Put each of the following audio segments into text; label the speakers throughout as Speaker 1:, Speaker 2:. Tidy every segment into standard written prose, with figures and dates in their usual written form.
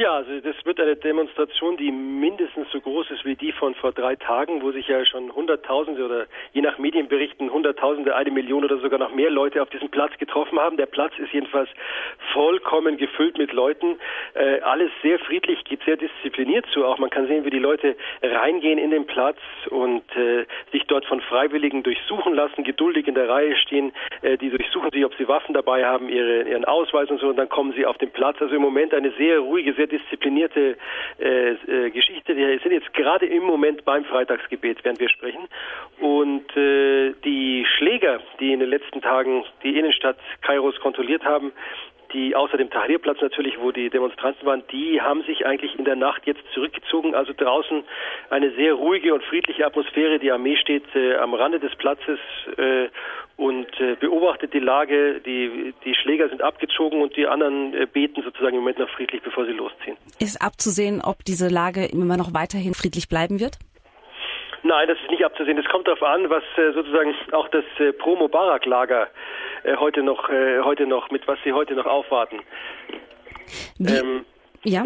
Speaker 1: Ja, also das wird eine Demonstration, die mindestens so groß ist wie die von vor 3 Tagen, wo sich ja schon Hunderttausende oder je nach Medienberichten Hunderttausende, 1 Million oder sogar noch mehr Leute auf diesem Platz getroffen haben. Der Platz ist jedenfalls vollkommen gefüllt mit Leuten. Alles sehr friedlich, geht sehr diszipliniert zu. Auch man kann sehen, wie die Leute reingehen in den Platz und sich dort von Freiwilligen durchsuchen lassen, geduldig in der Reihe stehen. Die durchsuchen sich, ob sie Waffen dabei haben, ihren Ausweis und so, und dann kommen sie auf den Platz. Also im Moment eine sehr ruhige, sehr disziplinierte Geschichte. Wir sind jetzt gerade im Moment beim Freitagsgebet, während wir sprechen. Und die Schläger, die in den letzten Tagen die Innenstadt Kairos kontrolliert haben, die außer dem Tahrirplatz natürlich, wo die Demonstranten waren, die haben sich eigentlich in der Nacht jetzt zurückgezogen. Also draußen eine sehr ruhige und friedliche Atmosphäre. Die Armee steht am Rande des Platzes und beobachtet die Lage. Die Schläger sind abgezogen und die anderen beten sozusagen im Moment noch friedlich, bevor sie losziehen.
Speaker 2: Ist abzusehen, ob diese Lage immer noch weiterhin friedlich bleiben wird?
Speaker 1: Nein, das ist nicht abzusehen. Das kommt darauf an, was sozusagen auch das Pro-Mubarak-Lager heute noch mit was sie heute noch aufwarten.
Speaker 2: Ja.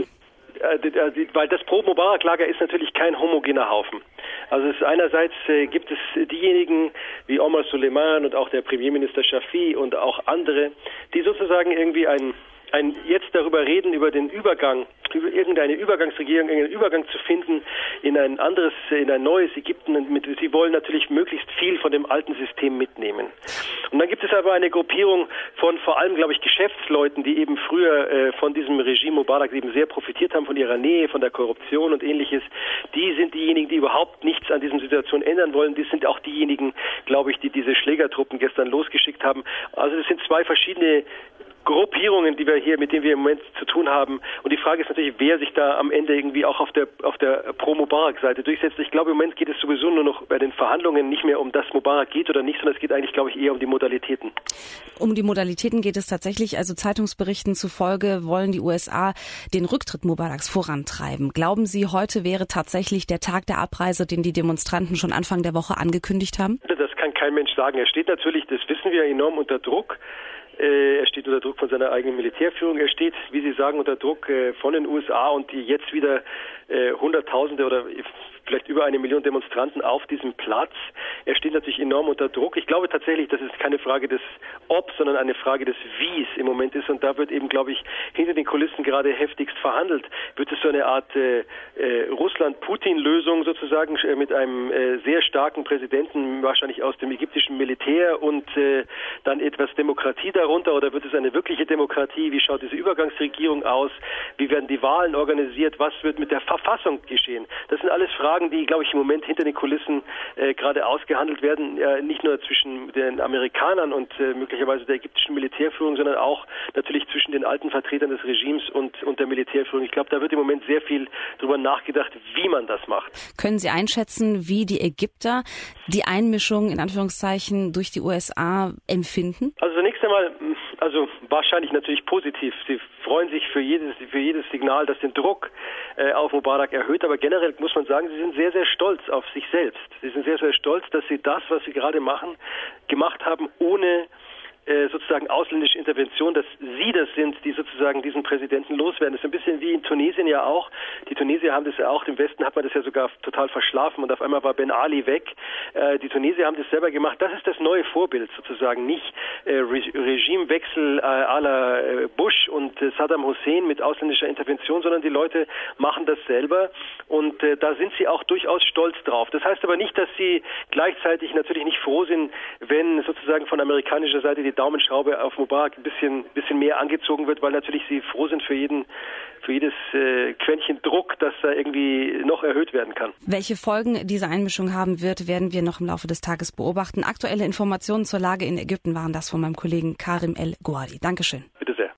Speaker 1: Weil das Pro-Mubarak-Lager ist natürlich kein homogener Haufen. Also es ist einerseits gibt es diejenigen wie Omar Suleiman und auch der Premierminister Shafi und auch andere, die sozusagen irgendwie jetzt darüber reden, über den Übergang, über irgendeine Übergangsregierung, irgendeinen Übergang zu finden in ein neues Ägypten. Sie wollen natürlich möglichst viel von dem alten System mitnehmen. Und dann gibt es aber eine Gruppierung von vor allem, glaube ich, Geschäftsleuten, die eben früher von diesem Regime Mubarak eben sehr profitiert haben, von ihrer Nähe, von der Korruption und Ähnliches. Die sind diejenigen, die überhaupt nichts an dieser Situation ändern wollen. Die sind auch diejenigen, glaube ich, die diese Schlägertruppen gestern losgeschickt haben. Also das sind zwei verschiedene Gruppierungen, mit denen wir im Moment zu tun haben. Und die Frage ist natürlich, wer sich da am Ende irgendwie auch auf der Pro-Mubarak-Seite durchsetzt. Ich glaube, im Moment geht es sowieso nur noch bei den Verhandlungen nicht mehr um das Mubarak geht oder nicht, sondern es geht eigentlich, glaube ich, eher um die Modalitäten.
Speaker 2: Um die Modalitäten geht es tatsächlich. Also Zeitungsberichten zufolge wollen die USA den Rücktritt Mubaraks vorantreiben. Glauben Sie, heute wäre tatsächlich der Tag der Abreise, den die Demonstranten schon Anfang der Woche angekündigt haben?
Speaker 1: Das kann kein Mensch sagen. Er steht natürlich, das wissen wir, enorm unter Druck. Er steht unter Druck von seiner eigenen Militärführung. Er steht, wie Sie sagen, unter Druck von den USA und die jetzt wieder Hunderttausende oder vielleicht über 1 Million Demonstranten auf diesem Platz. Er steht natürlich enorm unter Druck. Ich glaube tatsächlich, dass es keine Frage des Ob, sondern eine Frage des Wies im Moment ist. Und da wird eben, glaube ich, hinter den Kulissen gerade heftigst verhandelt. Wird es so eine Art Russland-Putin-Lösung sozusagen mit einem sehr starken Präsidenten, wahrscheinlich aus dem ägyptischen Militär und dann etwas Demokratie darunter? Oder wird es eine wirkliche Demokratie? Wie schaut diese Übergangsregierung aus? Wie werden die Wahlen organisiert? Was wird mit der Verfassung geschehen? Das sind alles Fragen, die, glaube ich, im Moment hinter den Kulissen gerade ausgehandelt werden, nicht nur zwischen den Amerikanern und möglicherweise der ägyptischen Militärführung, sondern auch natürlich zwischen den alten Vertretern des Regimes und der Militärführung. Ich glaube, da wird im Moment sehr viel darüber nachgedacht, wie man das macht.
Speaker 2: Können Sie einschätzen, wie die Ägypter die Einmischung in Anführungszeichen durch die USA empfinden?
Speaker 1: Also zunächst einmal, wahrscheinlich natürlich positiv. Sie freuen sich für jedes Signal, das den Druck auf Mubarak erhöht. Aber generell muss man sagen, sie sind sehr, sehr stolz auf sich selbst. Sie sind sehr, sehr stolz, dass sie das, was sie gerade gemacht haben, ohne sozusagen ausländische Intervention, dass sie das sind, die sozusagen diesen Präsidenten loswerden. Das ist ein bisschen wie in Tunesien ja auch. Die Tunesier haben das ja auch, im Westen hat man das ja sogar total verschlafen und auf einmal war Ben Ali weg. Die Tunesier haben das selber gemacht. Das ist das neue Vorbild sozusagen. Nicht Regimewechsel à la Bush und Saddam Hussein mit ausländischer Intervention, sondern die Leute machen das selber und da sind sie auch durchaus stolz drauf. Das heißt aber nicht, dass sie gleichzeitig natürlich nicht froh sind, wenn sozusagen von amerikanischer Seite die Daumenschraube auf Mubarak ein bisschen mehr angezogen wird, weil natürlich sie froh sind für jedes Quäntchen Druck, das da irgendwie noch erhöht werden kann.
Speaker 2: Welche Folgen diese Einmischung haben wird, werden wir noch im Laufe des Tages beobachten. Aktuelle Informationen zur Lage in Ägypten waren das von meinem Kollegen Karim El-Gouadi. Dankeschön.
Speaker 1: Bitte.